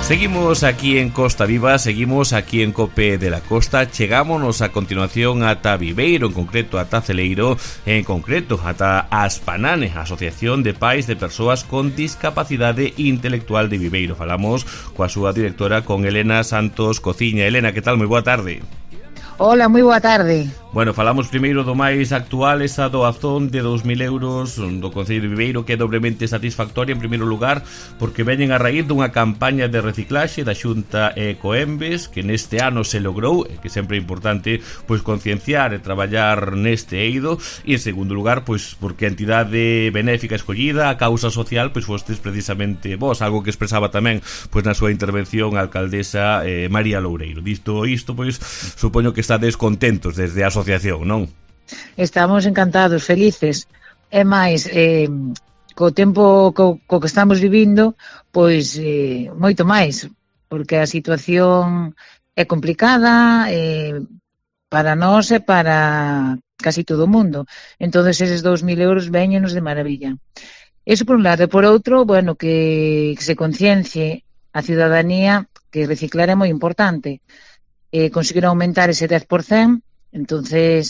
Seguimos aquí en Costa Viva, seguimos aquí en Cope de la Costa. Chegámonos a continuación ata Viveiro, en concreto ata Celeiro, en concreto ata Aspanane, Asociación de Pais de Persoas con Discapacidade Intelectual de Viveiro. Falamos coa súa directora, con Elena Santos Cociña. Elena, que tal? Moi boa tarde. Hola, moi boa tarde. Bueno, falamos primeiro do máis actual, esa doazón de 2.000 euros do Concello de Viveiro, que é doblemente satisfactoria, en primeiro lugar, porque veñen a raíz dunha campaña de reciclaxe da Xunta Ecoembes, que neste ano se logrou, que sempre é importante pois concienciar e traballar neste eido, e en segundo lugar, pois porque a entidade benéfica escollida, a causa social, pois fostes precisamente vos, algo que expresaba tamén pois na súa intervención a alcaldesa María Loureiro. Disto isto, pois supoño que estades contentos desde a asociación, non? Estamos encantados, felices. É máis, co tempo co que estamos vivindo, pois moito máis, porque a situación é complicada para nós e para casi todo o mundo. Entón, eses 2.000 euros veñenos de maravilla. Eso por un lado. E por outro, bueno, que se conciencie a ciudadanía que reciclar é moi importante. Conseguiron aumentar ese 10%, entonces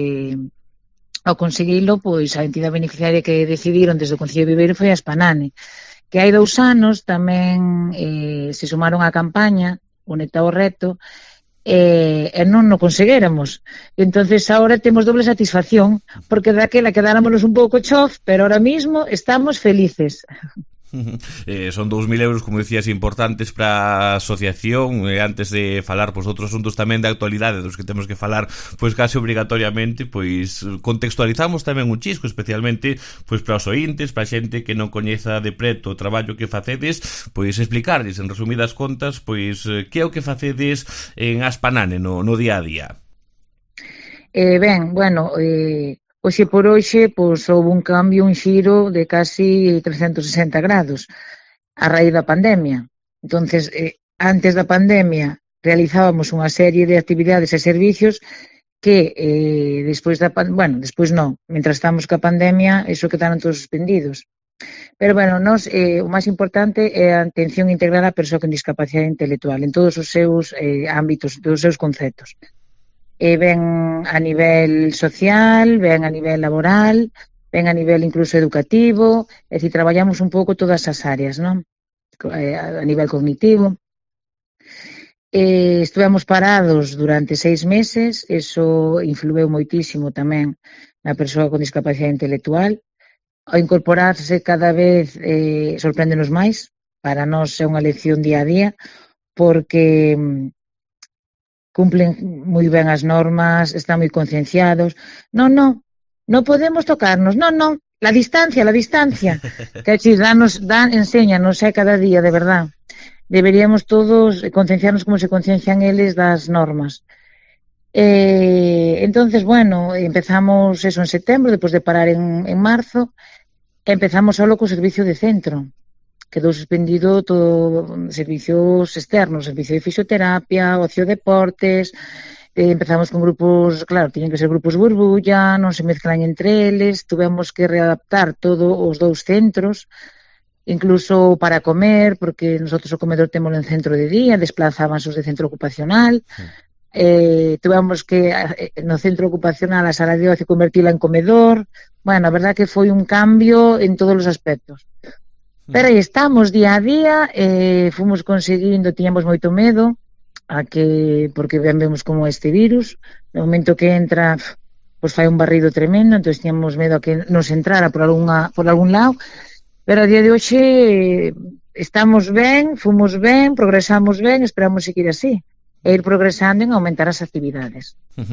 ao conseguilo, pois a entidade beneficiaria que decidiron desde o Concello de Viveiro foi a Aspanane, que hai 2 anos tamén se sumaron á campaña Uneta ao Reto e non o conseguéramos. Entonces agora temos doble satisfacción, porque daquela quedáramos un pouco chof, pero ahora mismo estamos felices. Son 2.000 euros, como decías, importantes para a asociación. Antes de falar pois outros asuntos tamén de actualidade dos que temos que falar pois case obrigatoriamente, pois contextualizamos tamén un chisco, especialmente pois para os ointes, para a xente que non coñeza de preto o traballo que facedes, pois explicarles en resumidas contas pois que é o que facedes en Aspanane no día a día. Ben, bueno, hoxe por hoxe, pois, houve un cambio, un xiro de casi 360 grados a raíz da pandemia. Entonces, antes da pandemia realizábamos unha serie de actividades e servicios que despois da pandemia, despois non, mentras estamos ca pandemia, eso quedaron todos suspendidos. Pero, bueno, nos, o máis importante é a atención integral á persoa con discapacidade intelectual en todos os seus ámbitos, todos os seus conceptos. Ven a nivel social, ven a nivel laboral, ven a nivel incluso educativo, é dicir, traballamos un pouco todas as áreas, non? A nivel cognitivo. Estivemos parados durante 6 meses, eso influeu moitísimo tamén na persoa con discapacidade intelectual. Ao incorporarse cada vez sorpréndenos máis, para nós é unha lección día a día, porque cumplen moi ben as normas, están moi concienciados. Non podemos tocarnos, non, la distancia, que enséñanos cada día, de verdad. Deberíamos todos concienciarnos como se conciencian eles das normas. Entonces, bueno, empezamos eso en setembro, despois de parar en marzo, empezamos solo co servicio de centro. Quedou suspendido todo servicios externos, servicio de fisioterapia, ocio deportes, empezamos con grupos, claro, tiñen que ser grupos burbulla, non se mezclan entre eles, tuvemos que readaptar todos os 2 centros, incluso para comer, porque nosotros o comedor temos en centro de día, desplazábanse os de centro ocupacional, tuvemos que no centro ocupacional a sala de ocio convertila en comedor. Bueno, a verdad que foi un cambio en todos os aspectos. Pero aí estamos día a día, fomos conseguindo, tiñamos moito medo, porque vemos como este virus, no momento que entra, pois fai un barrido tremendo, entón tiñamos medo a que nos entrara por algún lado, pero a día de hoxe estamos ben, fomos ben, progresamos ben, esperamos seguir así, e ir progresando en aumentar as actividades.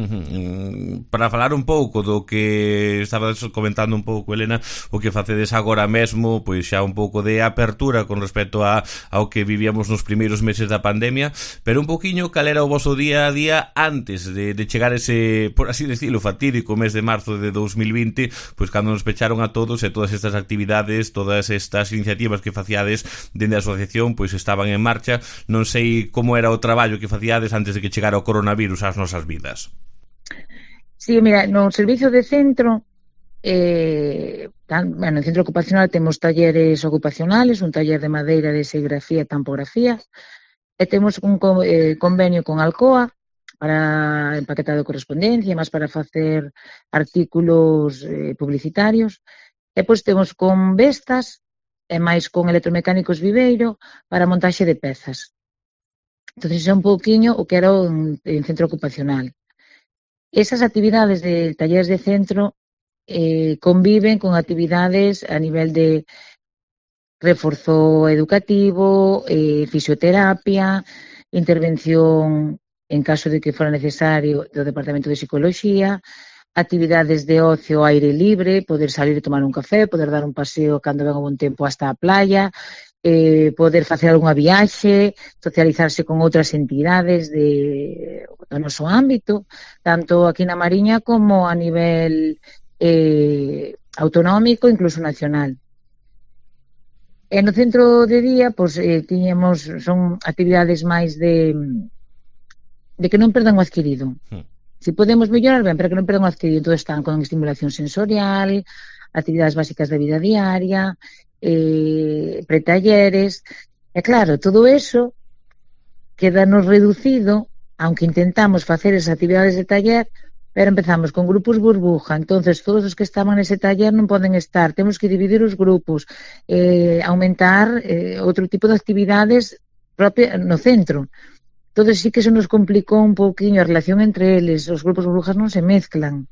Para falar un pouco do que estabas comentando un pouco, Elena, o que facedes agora mesmo, pois xa un pouco de apertura con respecto ao que vivíamos nos primeiros meses da pandemia, pero un pouquiño cal era o voso día a día antes de chegar ese, por así decirlo, fatídico mes de marzo de 2020, pois cando nos pecharon a todos e todas estas actividades, todas estas iniciativas que faciades dende a asociación, pois estaban en marcha. Non sei como era o traballo que faciades antes de que chegara o coronavirus ás nosas vidas. Sí, mira, no servicio de centro Bueno, en centro ocupacional temos talleres ocupacionales, un taller de madeira, de serigrafía e tampografía, e temos un convenio con Alcoa para empaquetado de correspondencia, máis para facer artículos publicitarios, e pois temos con Vestas e máis con Electromecánicos Viveiro para montaxe de pezas. Entón, é un pouquiño o que era en centro ocupacional. Esas actividades de talleres de centro conviven con actividades a nivel de reforzo educativo, fisioterapia, intervención en caso de que fora necesario do Departamento de Psicoloxía, actividades de ocio ao aire libre, poder salir e tomar un café, poder dar un paseo cando ven o bon tempo hasta a playa, poder facer algunha viaxe, socializarse con outras entidades do noso ámbito, tanto aquí na Mariña como a nivel autonómico, incluso nacional. E no centro de día, pois, son actividades máis de que non perdan o adquirido. Si podemos mellorar, ben, pero que non perdan o adquirido. Entón están con estimulación sensorial, actividades básicas de vida diaria, pretalleres, e claro, todo eso quedanos reducido, aunque intentamos facer esas actividades de taller, pero empezamos con grupos burbuja, entonces todos os que estaban nese taller non poden estar, temos que dividir os grupos, aumentar outro tipo de actividades propia no centro. Entonces sí que se nos complicou un pouquiño a relación entre eles, os grupos burbujas non se mezclan.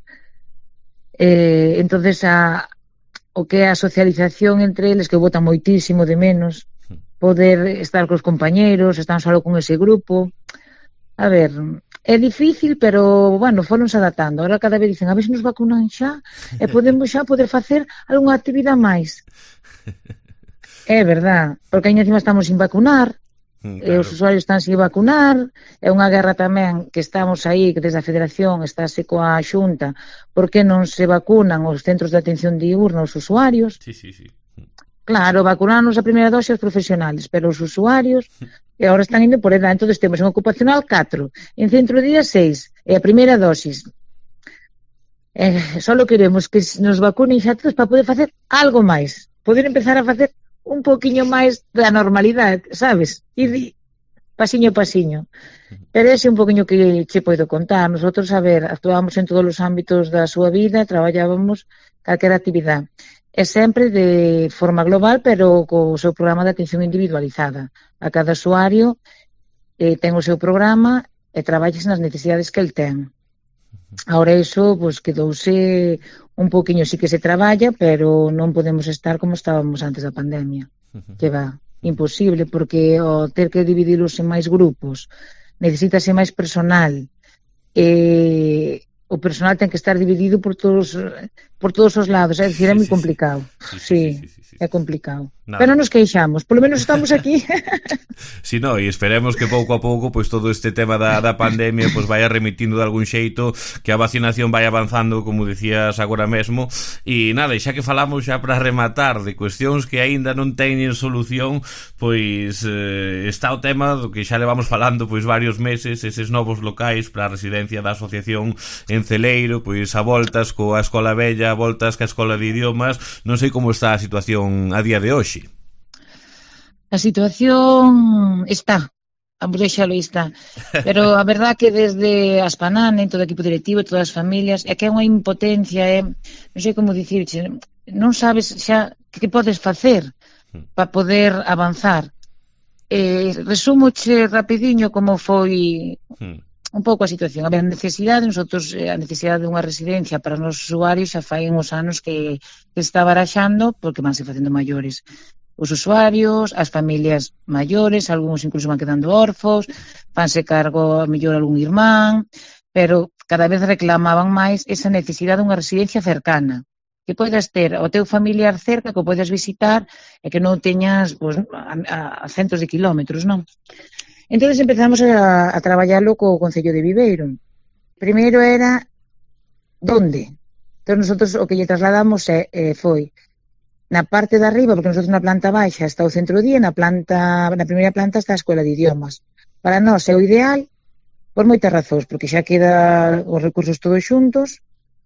Entonces o que é a socialización entre eles, que botan moitísimo de menos, poder estar cos compañeros, estar solo con ese grupo. A ver, é difícil, pero, bueno, foronse adaptando. Ahora cada vez dicen, a ver se nos vacunan xa e podemos xa poder facer algunha actividade máis. É verdad, porque aí encima estamos sin vacunar, claro. Os usuarios están sin vacunar, é unha guerra tamén que estamos aí, que desde a Federación estáse coa Xunta, porque non se vacunan os centros de atención diurna os usuarios. Sí. Claro, vacunanos a primeira dose aos profesionales, pero os usuarios e agora están indo por edad. Entón temos en ocupacional 4, en centro de día 6, e a primeira dosis. Só queremos que nos vacunen xa todos para poder facer algo máis, poder empezar a facer un poquinho máis da normalidade, sabes? E pasiño a pasiño. Pero ese é un poquinho que che podo contar. Nosotros, a ver, actuábamos en todos os ámbitos da súa vida, traballábamos calquera actividade. É sempre de forma global, pero co seu programa de atención individualizada. A cada usuario ten o seu programa e traballas nas necesidades que el ten. Ahora iso, pois, quedouse un poquinho, sí que se traballa, pero non podemos estar como estábamos antes da pandemia. Que va, imposible, porque ao ter que dividilos en máis grupos, necesítase máis personal, o personal ten que estar dividido por todos os lados, é dicir, é moi complicado. Sí, é complicado. Nada. Pero nos queixamos, polo menos estamos aquí. Si no, e esperemos que pouco a pouco pois todo este tema da pandemia pois vaya remitindo de algún xeito, que a vacinación vai avanzando, como dicías agora mesmo. E nada, xa que falamos xa para rematar de cuestións que aínda non teñen solución, pois está o tema do que xa levamos falando pois varios meses, eses novos locais para a residencia da asociación en Celeiro, pois a voltas coa escola vella, a voltas ca escola de idiomas. Non sei como está a situación a día de hoxe. A situación está, vamos deixalo está, pero a verdad que desde as PANAN, todo o equipo directivo, todas as familias, é que é unha impotencia, non sei como dicirche, non sabes xa que podes facer para poder avanzar. Resúmoche rapidiño como foi un pouco a situación. A ver, a necesidade dunha residencia para os nosos usuarios xa fai uns anos que está baraxando, porque vanse facendo maiores os usuarios, as familias maiores, algúns incluso van quedando órfos, fanse cargo a mellor algún irmán, pero cada vez reclamaban máis esa necesidade dunha residencia cercana, que podes ter o teu familiar cerca, que o podes visitar e que non teñas pues, a centos de kilómetros, non? Entón empezamos a traballarlo co Concello de Viveiro. Primeiro era ¿donde? Entón nosotros o que lle trasladamos foi na parte de arriba, porque nosotros na planta baixa está o centro día, na primeira planta está a escola de idiomas. Para nós é o ideal por moitas razóns, porque xa queda os recursos todos xuntos,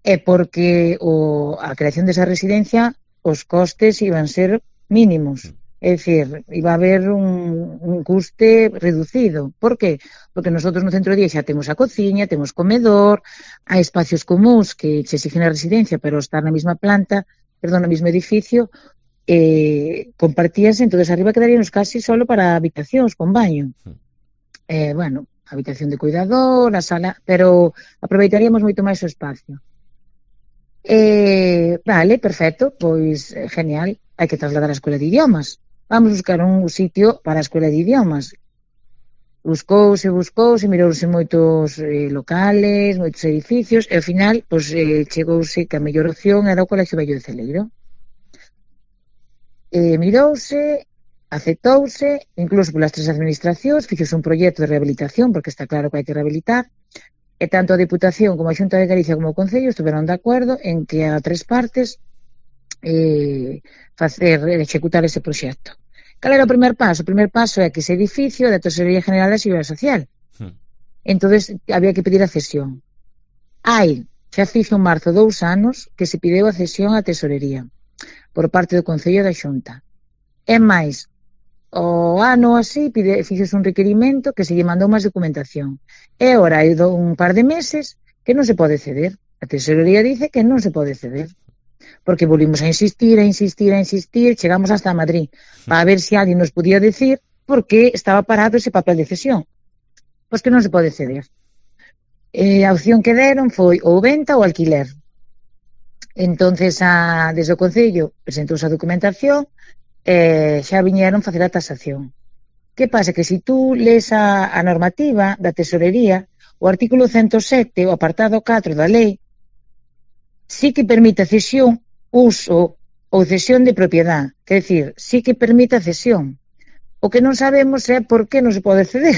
é porque a creación desa residencia os costes iban ser mínimos. É dicir, iba a haber un custe reducido. Por qué? Porque nosotros no centro de día xa temos a cociña, temos comedor, hai espacios comuns que se exigen na residencia, pero estar na mesma planta, no mesmo edificio, compartíase, entonces arriba quedaríamos casi solo para habitacións con baño. Bueno, habitación de cuidador, a sala, pero aproveitaríamos moito máis o espacio. Vale, perfecto, pois genial, hai que trasladar a escola de idiomas. Vamos buscar un sitio para a escola de idiomas. Buscouse, mirouse moitos locales, moitos edificios, e ao final, pois, chegouse que a mellor opción era o Colegio Vello de Celeiro. Mirouse, aceptouse, incluso polas 3 administracións, fixose un proxecto de rehabilitación, porque está claro que hai que rehabilitar, e tanto a Diputación como a Xunta de Galicia como o Concello estiveron de acordo en que a 3 partes executar ese proxecto. Cal era o primer paso? O primer paso é que ese edificio da Tesorería General da Seguridade Social. Entonces había que pedir a cesión. Xa fixo en marzo 2 anos que se pideu a cesión á Tesorería por parte do Concello da Xunta. É máis, o ano así fixose un requerimento que se lle mandou máis documentación. E agora hai un par de meses que non se pode ceder. A Tesorería dice que non se pode ceder. Porque volvimos a insistir, chegamos hasta Madrid para ver se alguén nos podía decir por que estaba parado ese papel de cesión. Pois que non se pode ceder. A opción que deron foi ou venta ou alquiler. Entonces, desde o Concello presentouse a documentación e xa viñeron facer a tasación. Que pasa? Que se tú lees a normativa da Tesorería, o artículo 107, o apartado 4 da lei, sí que permite a cesión, uso ou cesión de propiedade. Quer decir, sí que permite a cesión. O que non sabemos é por que non se pode ceder.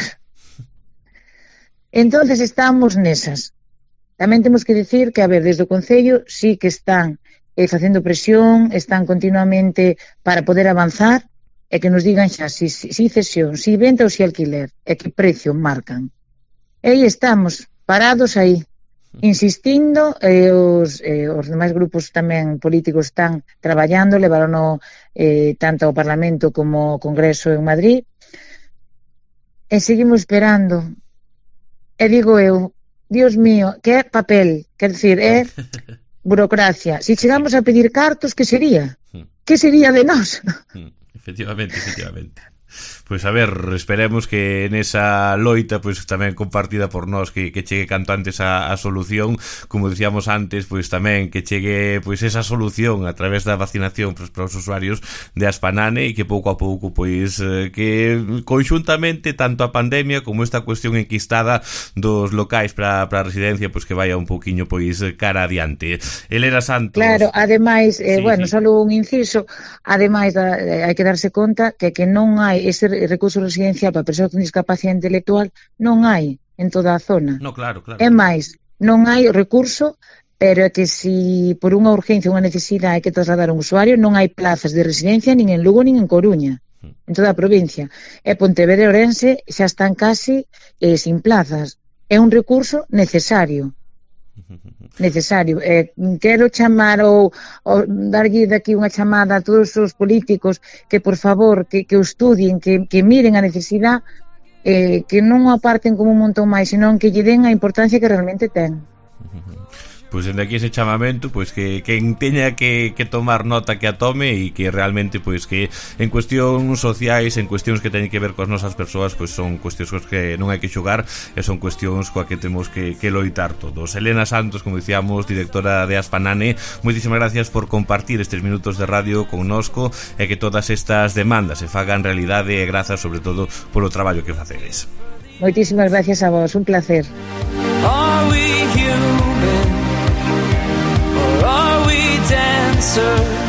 Entonces estamos nesas. Tamén temos que dicir que, desde o Concello sí que están facendo presión, están continuamente para poder avanzar e que nos digan xa si cesión, si venta ou si alquiler, e que precio marcan. E aí estamos, parados aí, insistindo, os demais grupos tamén políticos están traballando, levaron tanto ao Parlamento como ao Congreso en Madrid, e seguimos esperando. E digo eu, Dios mío, que é papel, quer decir, é burocracia. Si chegamos a pedir cartos, que sería? Que sería de nós? Efectivamente. Pois a ver, esperemos que nesa loita pois tamén compartida por nós que chegue canto antes a solución, como dicíamos antes, pois tamén que chegue pois esa solución a través da vacinación pois, para os usuarios de Aspanane e que pouco a pouco pois que conxuntamente tanto a pandemia como esta cuestión enquistada dos locais para a residencia pois que vaya un pouquiño pois cara adiante. Elena Santos. Claro, ademais, solo un inciso, ademais hai que darse conta que non hai ese recurso residencial para persoas con discapacidade intelectual, non hai en toda a zona. No, claro. É máis, non hai recurso, pero é que si por unha urgencia, unha necesidade hai que trasladar un usuario, non hai plazas de residencia nin en Lugo nin en Coruña, en toda a provincia. E Pontevedra e Ourense xa están casi sin plazas. É un recurso necesario. Quero chamar ou darlle daqui unha chamada a todos os políticos que por favor que o estudien, que miren a necesidade, que non o aparten como un montón máis, senón que lle den a importancia que realmente ten. Pois dende aquí ese chamamento, pois que quen teña que tomar nota que a tome e que realmente pois que en cuestións sociais, en cuestións que teñen que ver coas nosas persoas, pois son cuestións que non hai que xogar e son cuestións coa que temos que loitar todos. Elena Santos, como dicíamos, directora de Aspanane, moitísimas gracias por compartir estes minutos de radio connosco e que todas estas demandas se fagan realidade e grazas sobre todo polo traballo que facedes. Moitísimas gracias a vos, un placer. Are we human? Or are we dancers?